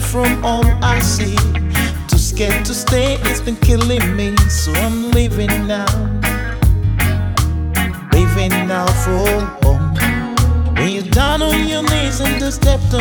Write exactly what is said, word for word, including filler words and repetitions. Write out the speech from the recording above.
from all I see. Too scared to stay, it's been killing me. So I'm leaving now, leaving now for home. When you're down on your knees and the steps